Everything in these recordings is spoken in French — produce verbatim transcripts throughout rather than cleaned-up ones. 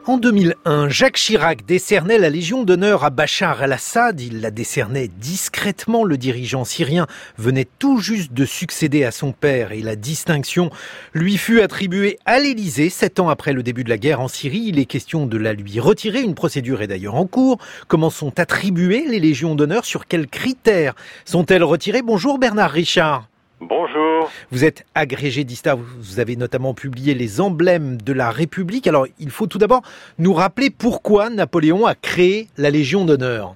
En deux mille un, Jacques Chirac décernait la Légion d'honneur à Bachar el-Assad. Il la décernait discrètement. Le dirigeant syrien venait tout juste de succéder à son père et la distinction lui fut attribuée à l'Élysée. Sept ans après le début de la guerre en Syrie, il est question de la lui retirer. Une procédure est d'ailleurs en cours. Comment sont attribuées les Légions d'honneur? Sur quels critères sont-elles retirées? Bonjour Bernard Richard. Bonjour. Vous êtes agrégé d'histoire, vous avez notamment publié les emblèmes de la République. Alors, il faut tout d'abord nous rappeler pourquoi Napoléon a créé la Légion d'honneur.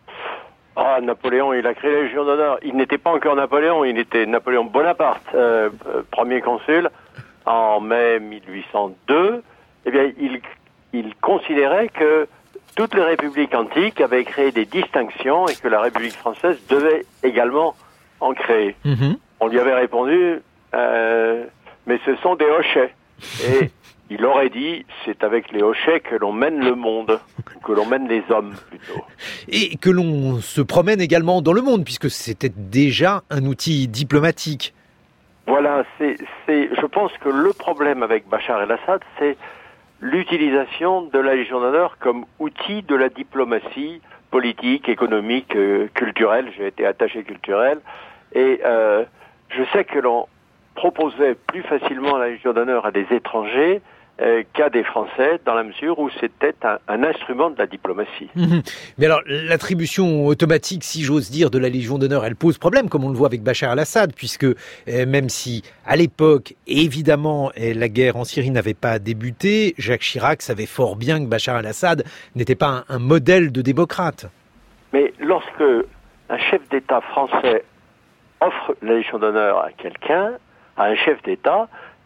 Ah, Napoléon, il a créé la Légion d'honneur. Il n'était pas encore Napoléon, il était Napoléon Bonaparte, euh, premier consul, en mai mille huit cent deux. Eh bien, il, il considérait que toutes les républiques antiques avaient créé des distinctions et que la République française devait également en créer. Mmh. On lui avait répondu, euh, mais ce sont des hochets. Et il aurait dit, c'est avec les hochets que l'on mène le monde, ou que l'on mène les hommes plutôt. Et que l'on se promène également dans le monde, puisque c'était déjà un outil diplomatique. Voilà, c'est, c'est, je pense que le problème avec Bachar el-Assad, c'est l'utilisation de la Légion d'honneur comme outil de la diplomatie politique, économique, euh, culturelle. J'ai été attaché culturel. Et euh, je sais que l'on proposait plus facilement la Légion d'honneur à des étrangers euh, qu'à des Français, dans la mesure où c'était un, un instrument de la diplomatie. Mmh. Mais alors, l'attribution automatique, si j'ose dire, de la Légion d'honneur, elle pose problème, comme on le voit avec Bachar el-Assad, puisque euh, même si, à l'époque, évidemment, euh, la guerre en Syrie n'avait pas débuté, Jacques Chirac savait fort bien que Bachar el-Assad n'était pas un, un modèle de démocrate. Mais lorsque un chef d'État français offre la Légion d'honneur à quelqu'un, à un chef d'État,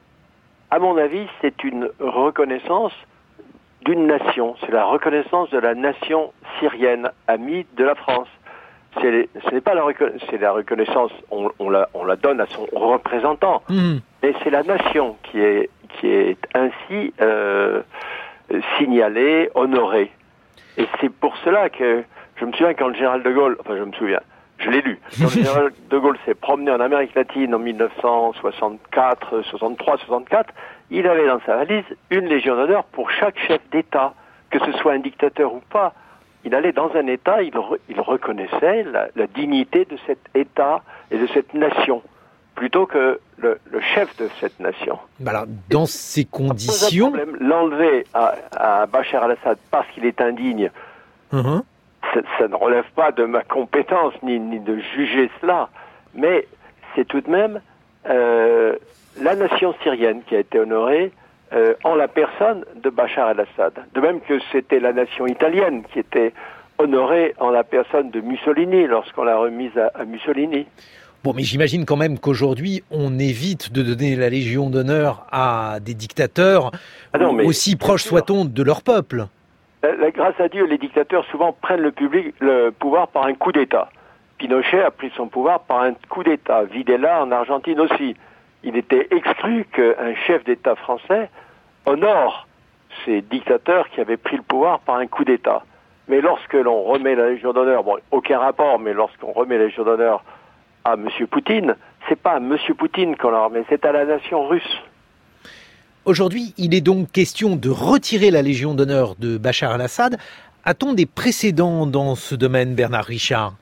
à mon avis, c'est une reconnaissance d'une nation. C'est la reconnaissance de la nation syrienne, amie de la France. C'est, ce n'est pas la, reconna- c'est la reconnaissance, on, on, la, on la donne à son représentant, mmh. mais c'est la nation qui est, qui est ainsi euh, signalée, honorée. Et c'est pour cela que, je me souviens quand le général de Gaulle, enfin je me souviens, je l'ai lu. Quand le général de Gaulle s'est promené en Amérique latine en mille neuf cent soixante-quatre, soixante-trois, soixante-quatre, il avait dans sa valise une Légion d'honneur pour chaque chef d'État, que ce soit un dictateur ou pas. Il allait dans un État, il, re, il reconnaissait la, la dignité de cet État et de cette nation, plutôt que le, le chef de cette nation. Alors, dans ces conditions... Problème, l'enlever à, à Bachar el-Assad parce qu'il est indigne, mmh. Ça, ça ne relève pas de ma compétence ni, ni de juger cela, mais c'est tout de même euh, la nation syrienne qui a été honorée euh, en la personne de Bachar el-Assad. De même que c'était la nation italienne qui était honorée en la personne de Mussolini lorsqu'on l'a remise à, à Mussolini. Bon, mais j'imagine quand même qu'aujourd'hui, on évite de donner la Légion d'honneur à des dictateurs, ah non, mais aussi proches soit-on de leur peuple. La, grâce à Dieu, les dictateurs souvent prennent le, public, le pouvoir par un coup d'État. Pinochet a pris son pouvoir par un coup d'État. Videla en Argentine aussi. Il était exclu qu'un chef d'État français honore ces dictateurs qui avaient pris le pouvoir par un coup d'État. Mais lorsque l'on remet la Légion d'honneur, bon, aucun rapport, mais lorsqu'on remet la Légion d'honneur à M. Poutine, c'est pas à M. Poutine qu'on la remet, c'est à la nation russe. Aujourd'hui, il est donc question de retirer la Légion d'honneur de Bachar el-Assad. A-t-on des précédents dans ce domaine, Bernard Richard?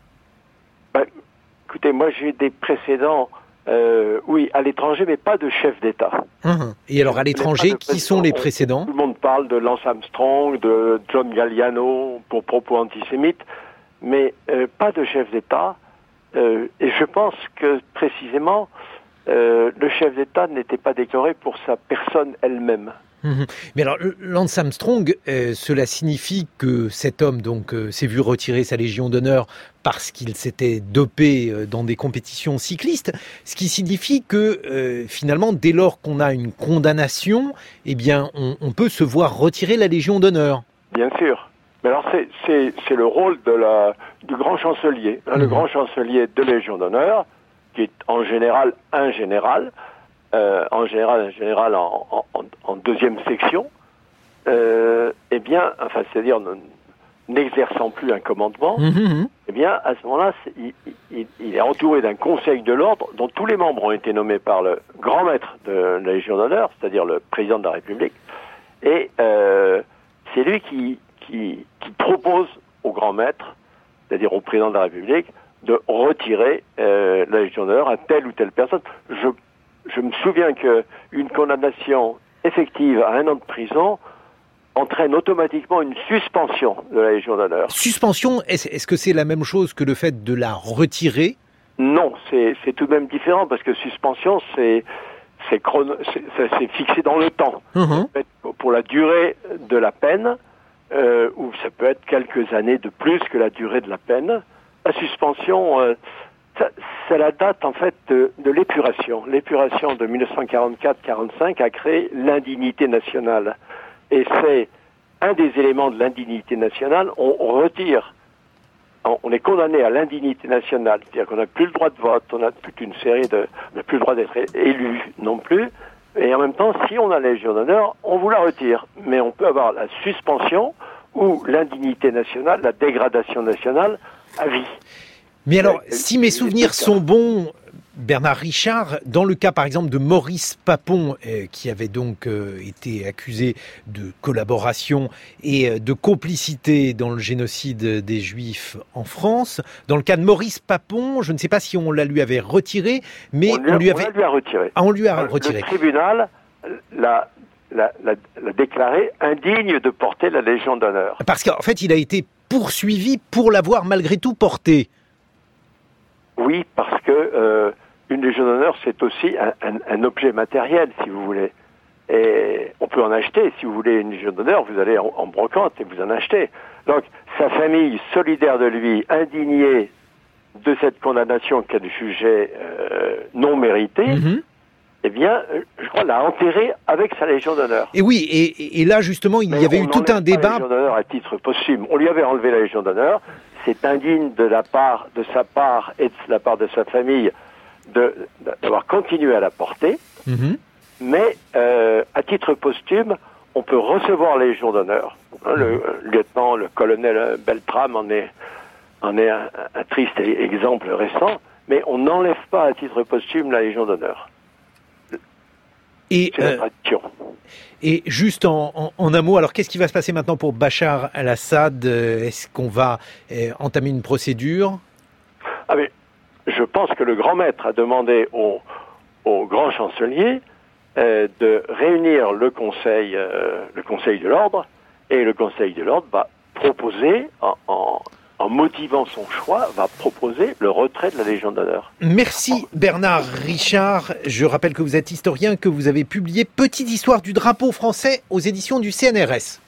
Ben, écoutez, moi j'ai des précédents, euh, oui, à l'étranger, mais pas de chef d'État. Mmh. Et alors à l'étranger, qui sont les précédents? Tout le monde parle de Lance Armstrong, de John Galliano pour propos antisémites, mais euh, pas de chef d'État. Euh, et je pense que précisément... Euh, le chef d'État n'était pas décoré pour sa personne elle-même. Mmh. Mais alors, Lance Armstrong, euh, cela signifie que cet homme donc euh, s'est vu retirer sa Légion d'honneur parce qu'il s'était dopé euh, dans des compétitions cyclistes, ce qui signifie que euh, finalement, dès lors qu'on a une condamnation, eh bien, on, on peut se voir retirer la Légion d'honneur. Bien sûr. Mais alors, c'est, c'est, c'est le rôle de la, du grand chancelier. Hein, mmh. Le grand chancelier de Légion d'honneur, qui est en général un général, euh, en général un général en, en, en deuxième section, euh, eh bien, enfin, c'est-à-dire n'exerçant plus un commandement, mmh. eh bien, à ce moment-là, il, il, il est entouré d'un conseil de l'ordre dont tous les membres ont été nommés par le grand maître de la Légion d'honneur, c'est-à-dire le président de la République, et euh, c'est lui qui, qui, qui propose au grand maître, c'est-à-dire au président de la République, de retirer euh, la Légion d'honneur à telle ou telle personne. Je, je me souviens qu'une condamnation effective à un an de prison entraîne automatiquement une suspension de la Légion d'honneur. Suspension, est-ce, est-ce que c'est la même chose que le fait de la retirer ? Non, c'est, c'est tout de même différent, parce que suspension, c'est, c'est, chrono, c'est, c'est fixé dans le temps. Mmh. Pour la durée de la peine, euh, ou ça peut être quelques années de plus que la durée de la peine. La suspension, euh, ça, c'est la date en fait de, de l'épuration. L'épuration de dix-neuf cent quarante-quatre quarante-cinq a créé l'indignité nationale. Et c'est un des éléments de l'indignité nationale. On, on retire, on, on est condamné à l'indignité nationale, c'est-à-dire qu'on n'a plus le droit de vote, on n'a plus une série de, on n'a plus le droit d'être élu non plus. Et en même temps, si on a la Légion d'honneur, on vous la retire. Mais on peut avoir la suspension ou l'indignité nationale, la dégradation nationale à vie. Mais alors, si mes souvenirs sont bons, Bernard Richard, dans le cas par exemple de Maurice Papon, euh, qui avait donc euh, été accusé de collaboration et euh, de complicité dans le génocide des Juifs en France, dans le cas de Maurice Papon, je ne sais pas si on la lui avait retiré, mais on lui, a, on lui avait... On lui a retiré. Ah, on lui a retiré. Le tribunal l'a, l'a, l'a, l'a déclaré indigne de porter la Légion d'honneur. Parce qu'en fait, il a été poursuivi pour l'avoir malgré tout porté. Oui, parce que euh, une Légion d'honneur, c'est aussi un, un, un objet matériel, si vous voulez. Et on peut en acheter. Si vous voulez une Légion d'honneur, vous allez en, en brocante et vous en achetez. Donc, sa famille, solidaire de lui, indignée de cette condamnation qu'elle jugeait euh, non méritée, mmh. eh bien, je crois, l'a enterré avec sa Légion d'honneur. Et oui, et, et là, justement, il Mais y avait eu tout un débat. La Légion d'honneur à titre posthume. On lui avait enlevé la Légion d'honneur. C'est indigne de la part, de sa part et de la part de sa famille de, d'avoir continué à la porter. Mmh. Mais euh, à titre posthume, on peut recevoir la Légion d'honneur. Hein, le, le lieutenant, le colonel Beltrame en est, en est un, un triste exemple récent. Mais on n'enlève pas à titre posthume la Légion d'honneur. Et, c'est la tradition. Euh, et juste en, en, en un mot, alors qu'est-ce qui va se passer maintenant pour Bachar al-Assad ? Est-ce qu'on va euh, entamer une procédure ? Ah mais, je pense que le grand maître a demandé au, au grand chancelier euh, de réunir le conseil, euh, le conseil de l'ordre, et le conseil de l'ordre va proposer en, en en motivant son choix, va proposer le retrait de la Légion d'honneur. Merci Bernard Richard. Je rappelle que vous êtes historien, que vous avez publié Petite histoire du drapeau français aux éditions du C N R S.